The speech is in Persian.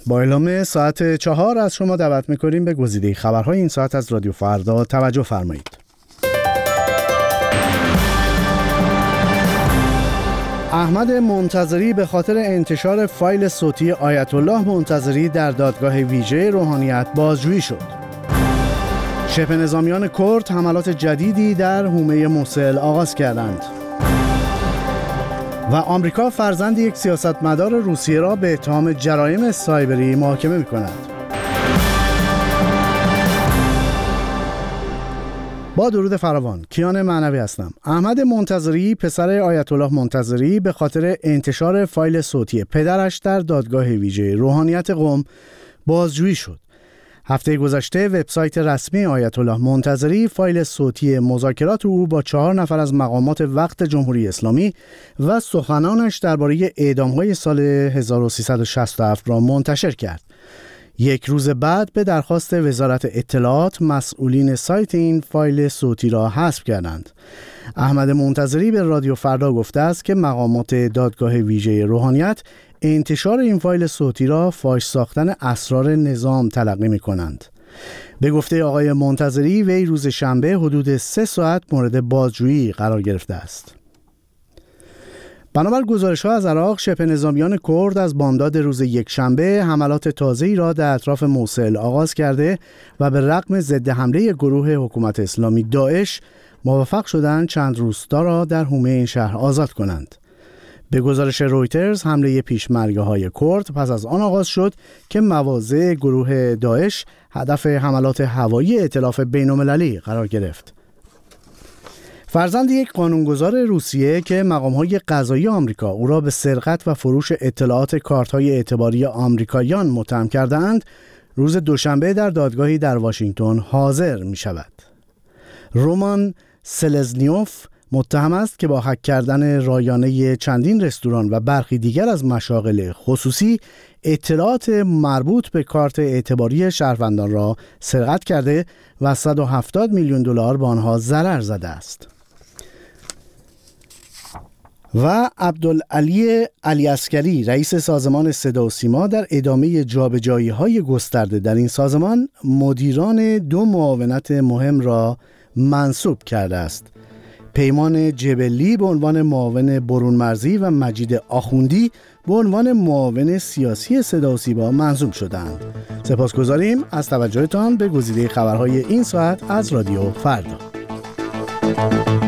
با اعلام ساعت 4 از شما دعوت می‌کنیم به گزیده خبرهای این ساعت از رادیو فردا توجه فرمایید. احمد منتظری به خاطر انتشار فایل صوتی آیت الله منتظری در دادگاه ویژه روحانیت بازجویی شد. شبه نظامیان کرد حملات جدیدی در حومه موصل آغاز کردند. و آمریکا فرزند یک سیاستمدار روسیه را به اتهام جرایم سایبری محاکمه می‌کند. با درود فراوان، کیان معنوی هستم. احمد منتظری پسر آیت الله منتظری به خاطر انتشار فایل صوتی پدرش در دادگاه ویژه روحانیت قم بازجویی شد. هفته گذشته وبسایت رسمی آیت الله منتظری فایل صوتی مذاکرات او با 4 نفر از مقامات وقت جمهوری اسلامی و سخنانش درباره اعدام‌های سال 1367 را منتشر کرد. یک روز بعد به درخواست وزارت اطلاعات مسئولین سایت این فایل صوتی را حذف کردند. احمد منتظری به رادیو فردا گفته است که مقامات دادگاه ویژه روحانیت انتشار این فایل صوتی را فاش ساختن اسرار نظام تلقی می‌کنند. به گفته آقای منتظری وی روز شنبه حدود 3 ساعت مورد بازجویی قرار گرفته است. بنابر گزارش‌ها از عراق، شبه نظامیان کرد از بامداد روز یکشنبه حملات تازه‌ای را در اطراف موصل آغاز کرده و به رغم ضد حمله گروه حکومت اسلامی داعش موفق شدند چند روستا را در حومه این شهر آزاد کنند. به گزارش رویترز، حمله پیشمرگه‌های کرد پس از آن آغاز شد که مواضع گروه داعش هدف حملات هوایی ائتلاف بین‌المللی قرار گرفت. فرزند یک قانونگذار روسیه که مقام‌های قضایی آمریکا او را به سرقت و فروش اطلاعات کارت‌های اعتباری آمریکاییان متهم کرده‌اند، روز دوشنبه در دادگاهی در واشنگتن حاضر می‌شود. رومان سلزنیوف متهم است که با هک کردن رایانه چندین رستوران و برخی دیگر از مشاغل خصوصی اطلاعات مربوط به کارت اعتباری شهروندان را سرقت کرده و 170 میلیون دلار به آنها ضرر زده است. و عبدالعلی علیعسکری رئیس سازمان صدا و سیما در ادامه جابجایی‌های گسترده در این سازمان مدیران 2 معاونت مهم را منصوب کرده است. پیمان جبلی به عنوان معاون برون مرزی و مجید آخوندی به عنوان معاون سیاسی صدا و سیما منصوب شدند. سپاسگزاریم از توجهتان به گزیده خبرهای این ساعت از رادیو فردا.